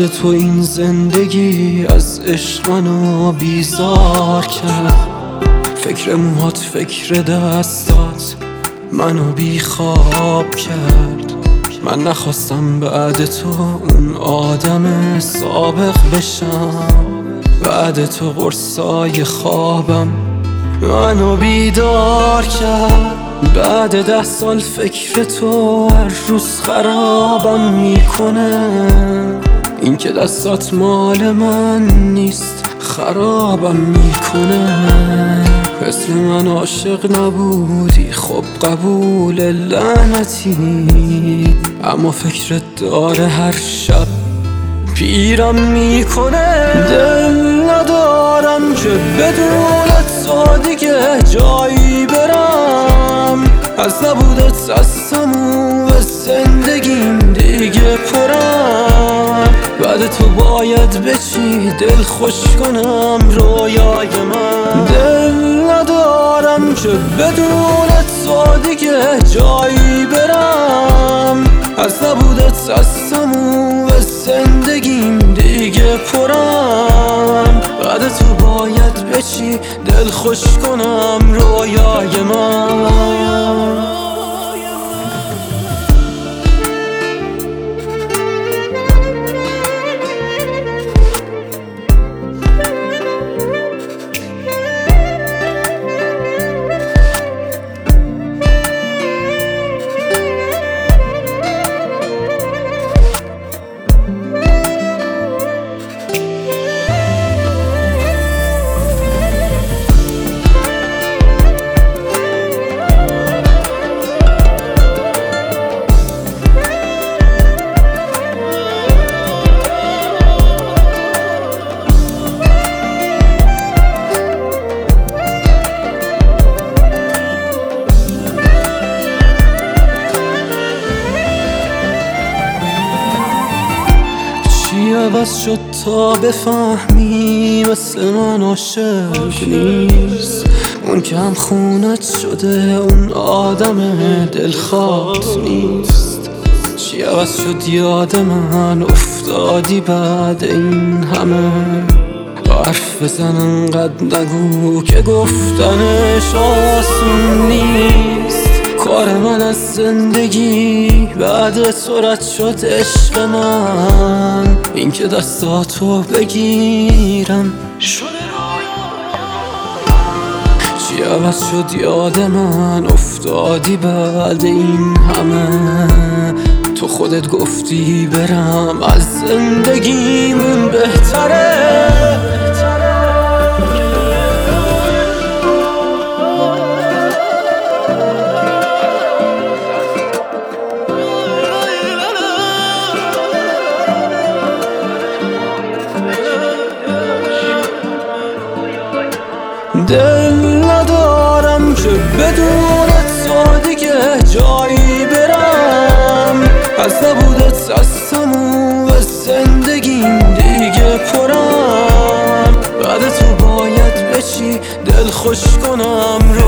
بعد تو این زندگی از عشق منو بیزار کرد. فکر موهات، فکر دستات منو بیخواب کرد. من نخواستم بعد تو اون آدم سابق بشم. بعد تو قرصای خوابم منو بیدار کرد. بعد 10 سال فکر تو هر روز خرابم میکنه. این که دستات مال من نیست خرابم میکنه. مثل من عاشق نبودی، خب قبول لعنتی، اما فکرت داره هر شب پیرم میکنه. دل ندارم که بدون تو دیگه جایی برم. از نبودت از تموم زندگیم دیگه پرم. بعد تو باید به چی دل خوش کنم رویای من. دل ندارم که بدون تو دیگه جایی برم. از نبودت از تموم زندگیم دیگه پرم. بعد تو باید به چی دل خوش کنم رویای من. عوض شد تا بفهمی مثل من عاشق نیست. اون که هم خونت شده اون آدم دلخواه نیست. چی عوض شد یاد من افتادی بعد این همه. حرف بزن انقدر نگو که گفتنش آسون نیست. کار من از زندگی بعد تو رد شد عشق من. این که دستاتو بگیرم شده چی عوض شد یاد من افتادی بعد این همه. تو خودت گفتی برم از زندگیمون بهتره. دل ندارم که بدون تو دیگه جایی برم. از نبودت از تموم زندگیم دیگه پرم. بعد تو باید به چی دل خوش کنم